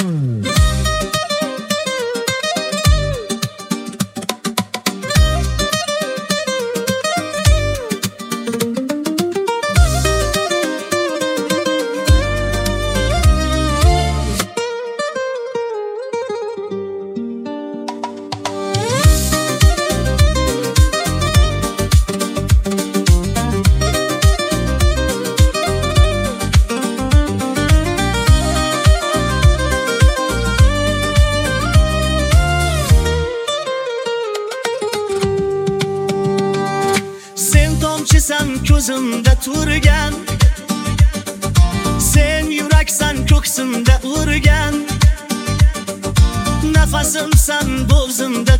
Sen ko'zimda turgan, sen yuraksan ko'ksimda urgan, nafasimsan bo'g'zimda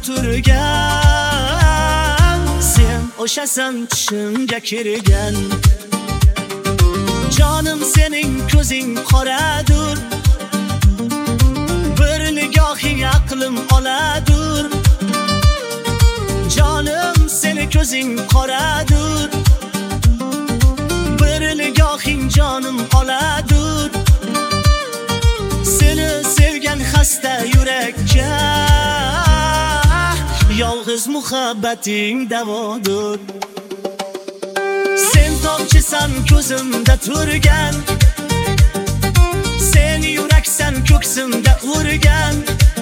turgan, sen o'shasan tushimga kirgan. Jonim sening ko'zing qoradur, bir nigohing aqlim oladur. Jonim seni ko'zing qoradur, bir nigohing jonim oladur. Seni sevgan xasta yurakka yolg'iz muhabbating davodur. Sen tomchisan ko'zimda turgan, sen yuraksan ko'ksimda urgan,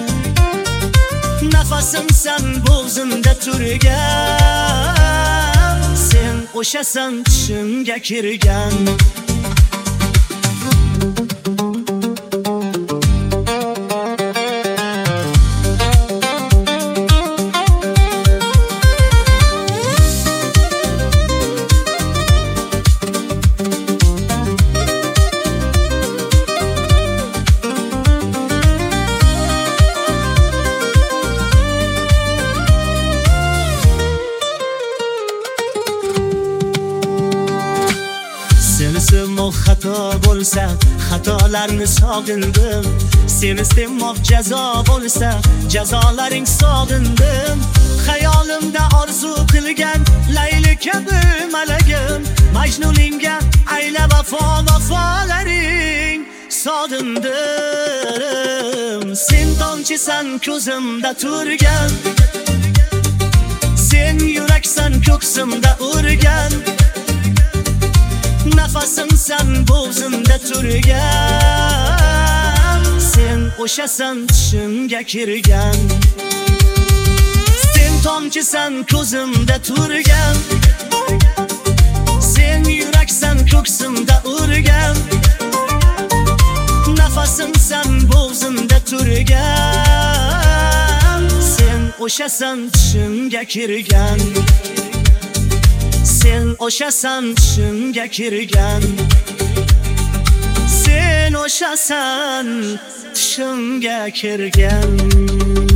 nafasimsan bo'g'zimda turgan, sen o'shasan tushimga kirgan. Seni sevmoq xato bo'lsa, xatolarni sog'indim. Seni sevmoq jazo bo'lsa, jazolaring sog'indim. Xayolimda orzu qilgan Layli kabi malagim, Majnuningga ayla vafolaring sog'indim. Sen tomchisan ko'zimda turgan, sen yuraksan ko'ksimda urgan, nafasimsan bo'g'zimda turgan, sen o'shasan tushimga kirgan. Sen tomchisan ko'zimda turgan, sen yuraksan ko'ksimda urgan, nafasimsan bo'g'zimda turgan, sen o'shasan tushimga kirgan. Sen o'shasan tushimga kirgan, sen o'shasan tushimga kirgan.